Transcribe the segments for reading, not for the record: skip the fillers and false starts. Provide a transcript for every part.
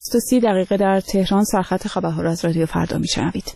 7:30 در تهران. سرخط خبرها را از رادیو فردا میشنوید.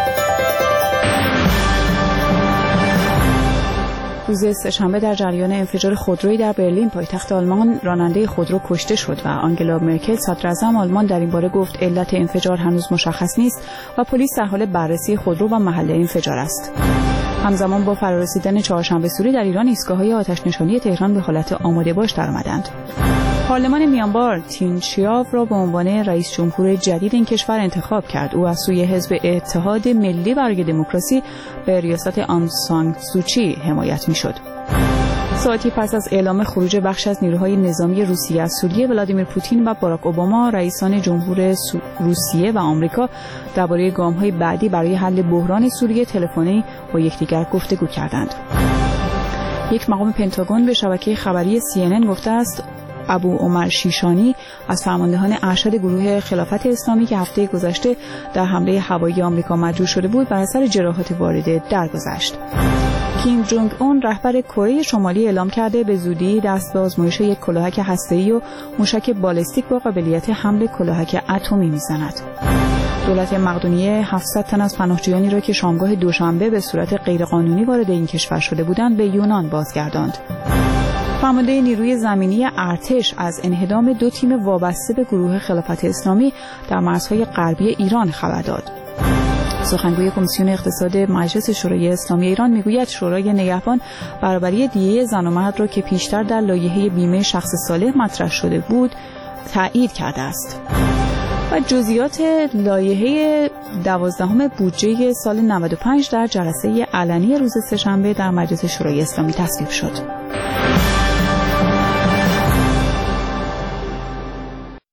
روز سه‌شنبه در جریان انفجار خودرویی در برلین پایتخت آلمان راننده خودرو کشته شد و آنگلا مرکل صدراعظم آلمان در این باره گفت علت انفجار هنوز مشخص نیست و پلیس در حال بررسی خودرو و محل انفجار است. همزمان با فرارسیدن چهارشنبه سوری در ایران ایستگاه‌های آتش‌نشانی تهران به حالت آماده باش درآمدند. پارلمان میانمار تین شیاو را به عنوان رئیس جمهور جدید این کشور انتخاب کرد. او از سوی حزب اتحاد ملی برای دموکراسی به ریاست آنگ سان سوچی حمایت می‌شد. ساعتی پس از اعلام خروج بخش از نیروهای نظامی روسیه از سوریه، ولادیمیر پوتین و باراک اوباما رئیسان جمهور روسیه و آمریکا درباره گام‌های بعدی برای حل بحران سوریه تلفنی با یکدیگر گفتگو کردند. یک مقام پنتاگون به شبکه خبری CNN گفته است ابو عمر شیشانی از فرماندهان ارشد گروه خلافت اسلامی که هفته گذشته در حمله هوایی آمریکا مجروح شده بود بر اثر جراحات وارده درگذشت. کیم جونگ اون رهبر کره شمالی اعلام کرده به زودی دست به آزمایش یک کلاهک هسته‌ای و موشک بالستیک با قابلیت حمل کلاهک اتمی میزند. دولت مقدونیه 700 تن از پناهجویانی را که شامگاه دوشنبه به صورت غیرقانونی وارد این کشور شده بودند به یونان بازگرداند. فرمانده نیروی زمینی ارتش از انهدام 2 تیم وابسته به گروه خلافت اسلامی در مرزهای غربی ایران خبر داد. سخنگوی کمیسیون اقتصاد مجلس شورای اسلامی ایران میگوید شورای نگهبان برابری دیه زن و مرد را که پیشتر در لایحه بیمه شخص صالح مطرح شده بود تایید کرده است. و جزئیات لایحه 12 بودجه سال 95 در جلسه علنی روز سه‌شنبه در مجلس شورای اسلامی تصویب شد.